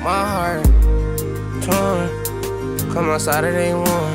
My heart torn, come outside it ain't one.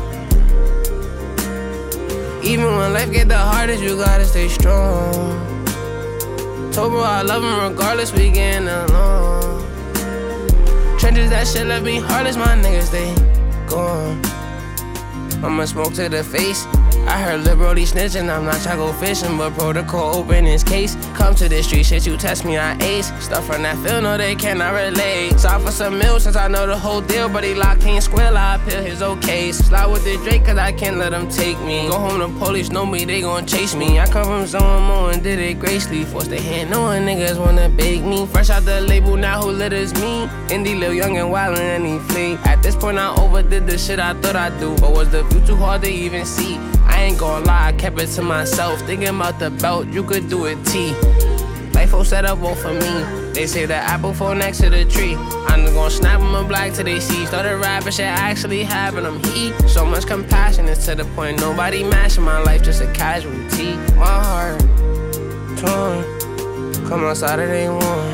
Even when life get the hardest, you gotta stay strong. Told bro I love him regardless, we getting along. Trenches, that shit left me heartless, my niggas, they gone. I'ma smoke to the face. I heard Lil' Brody snitching, I'm not tryna go fishing, but protocol open his case. Come to this street shit, you test me, I ace. Stuff from that field, no they cannot relate. Sought for some meal since I know the whole deal, but he locked in square, I peel his okay. Slide with the Drake cause I can't let them take me. Go home, the police know me, they gon' chase me. I come from someone more and did it gracefully. Forced their hand knowing niggas wanna bake me. Fresh out the label, now who lit is me? Indie Lil Young and wildin' and he flee. At this point I overdid the shit I thought I'd do, but was the view too hard to even see? I ain't gon' lie, I kept it to myself. Thinking about the belt, you could do it T. Life will set up both for me. They say the apple fall next to the tree. I'm just gon' snap them a black till they see. Started rapping shit, actually having them heat. So much compassion, it's to the point nobody mashing my life, just a casualty. My heart torn, come outside it ain't one.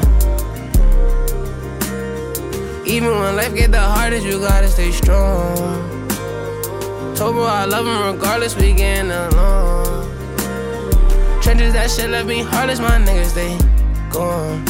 Even when life get the hardest, you gotta stay strong. Told bro I love him regardless, we getting along. Trenches, that shit left me heartless, my niggas, they gone.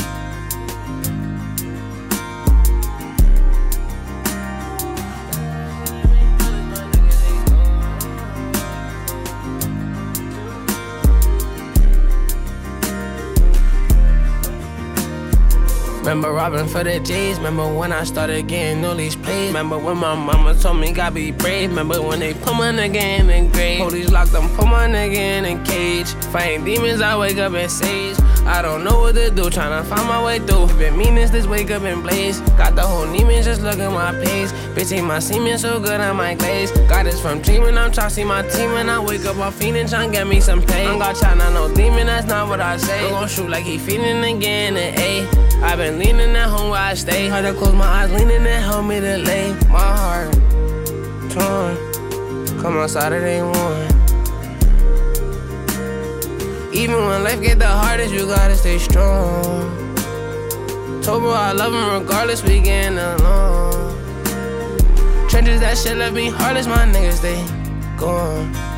Remember robbing for the J's. Remember when I started getting all these plays. Remember when my mama told me gotta be brave. Remember when they put my nigga in the grave. Police locked them, put my nigga in a cage. Fighting demons, I wake up and sage. I don't know what to do, tryna find my way through. Been meanest, this wake up and blaze. Got the whole demons, just look at my page. Bitch, ain't my semen so good, I might glaze. Got this from dreaming, I'm tryna see my team. And I wake up all feeling, tryna get me some pain. I'm got China, no demon, that's not what I say. We gon' shoot like he feeling again, and A. I been leaning at home where I stay. Hard to close my eyes, leaning and help me to lay. My heart torn, come outside it ain't one. Even when life get the hardest, you gotta stay strong. Told bro I love him regardless, we getting along. Trenches, that shit left me heartless, my niggas, they gone.